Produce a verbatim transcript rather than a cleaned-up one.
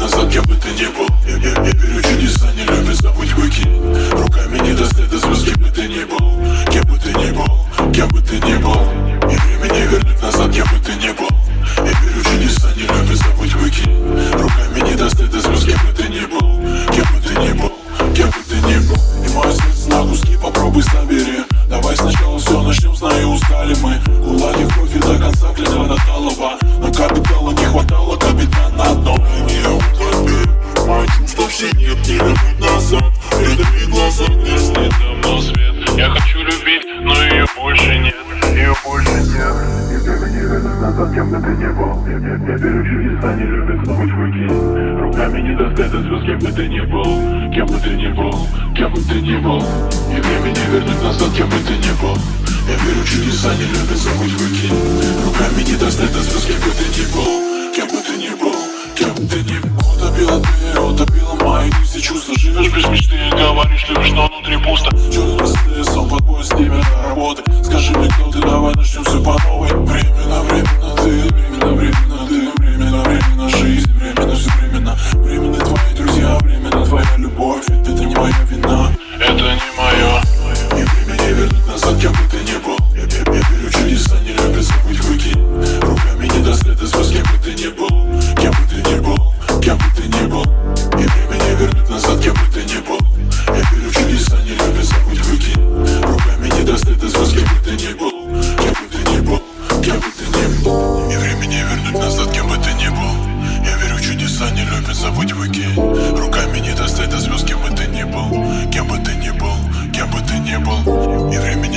назад, кем бы ты ни был. Я, я, я верю, чудеса не любят забыть выкинь. Руками не достать до звезд, кем бы ты ни был. Кем бы ты ни был, кем бы ты ни был. И время не вернуть назад, кем бы ты ни был. Я верю, чудеса не любят забыть выкинь. Руками не достать до звезд, кем бы ты ни был. Кем бы ты ни был, кем бы ты ни был. И мой сердце на куски попробуй собери. Давай сначала все начнем, знаю, устали мы. Кулаки в кофе до конца, клятва до талого. Но капитала не хватало, капитан на дно. Я утопил, мои чувства все нет, не вернуть назад. Передали глаза, если давно свет. Я хочу любить, но ее больше нет. Ее больше нет. И время не вернуть назад, кем бы ты ни был. Я, я, я верю, чудеса не любят забыть выкинь. Руками не достать до звезд, кем бы ты ни был. Кем бы ты ни был, кем бы ты ни был. И время не вернуть назад, кем бы ты ни был. Я верю, чудеса не любят забыть выкинь. Руками не достать до звезд, кем бы ты ни был. Кем бы ты ни был, кем бы ты ни был. Утопила ты, утопила мои все чувства. Живешь без мечты, говоришь, любишь, но внутри пусто. Чудо быстрее, сон под бой, с тебя до работы. Скажи мне, кто ты, давай начнем все по новой. Временно, временно ты, временно, временно ты. Временно, временно жизнь, временно все временно. Временно твои друзья, временно твоя любовь. Это не моя вина, это не мое. И время не вернуть назад, кем бы ты ни был. Я, я, я верю, чудеса не любят забыть выкинь. Руками не достать до звезд, кем бы ты ни был. Кем бы ты ни был, кем бы ты ни был. И время не вернуть назад, кем бы ты ни был. Я верю, чудеса не любят забыть выкинь. Руками не достать до звезд, кем бы ты ни был. Кем бы ты ни был, кем бы ты ни был. И время не вернуть назад, кем бы ты ни был. Я верю, чудеса не любят забыть выкинь. Руками не достать до звезд, кем бы ты ни был. Кем бы ты ни был, кем бы ты ни был. И время